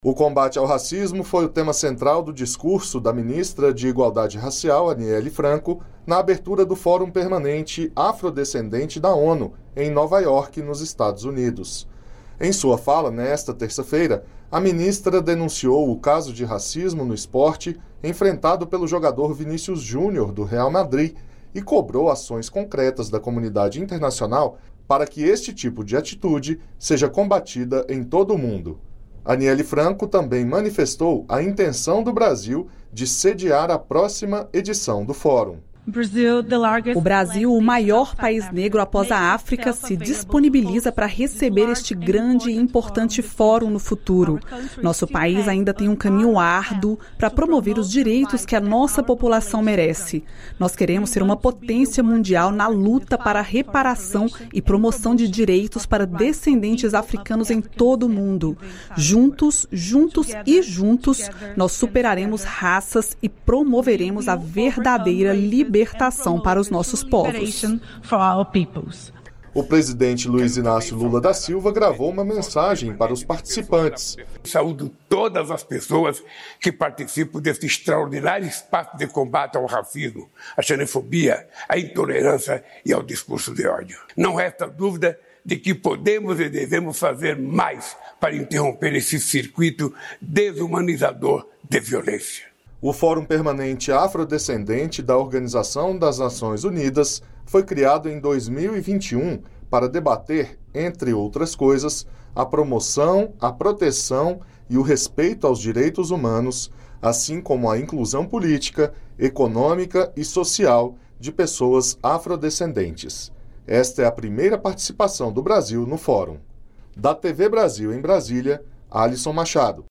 O combate ao racismo foi o tema central do discurso da ministra de Igualdade Racial, Aniele Franco, na abertura do Fórum Permanente Afrodescendente da ONU, em Nova York, nos Estados Unidos. Em sua fala, nesta terça-feira, a ministra denunciou o caso de racismo no esporte enfrentado pelo jogador Vinícius Júnior, do Real Madrid, e cobrou ações concretas da comunidade internacional para que este tipo de atitude seja combatida em todo o mundo. Aniele Franco também manifestou a intenção do Brasil de sediar a próxima edição do Fórum. O Brasil, o maior país negro após a África, se disponibiliza para receber este grande e importante fórum no futuro. Nosso país ainda tem um caminho árduo para promover os direitos que a nossa população merece. Nós queremos ser uma potência mundial na luta para a reparação e promoção de direitos para descendentes africanos em todo o mundo. Juntos, nós superaremos raças e promoveremos a verdadeira libertação para os nossos povos. O presidente Luiz Inácio Lula da Silva gravou uma mensagem para os participantes. Saúdo todas as pessoas que participam desse extraordinário espaço de combate ao racismo, à xenofobia, à intolerância e ao discurso de ódio. Não resta dúvida de que podemos e devemos fazer mais para interromper esse circuito desumanizador de violência. O Fórum Permanente Afrodescendente da Organização das Nações Unidas foi criado em 2021 para debater, entre outras coisas, a promoção, a proteção e o respeito aos direitos humanos, assim como a inclusão política, econômica e social de pessoas afrodescendentes. Esta é a primeira participação do Brasil no Fórum. Da TV Brasil em Brasília, Alisson Machado.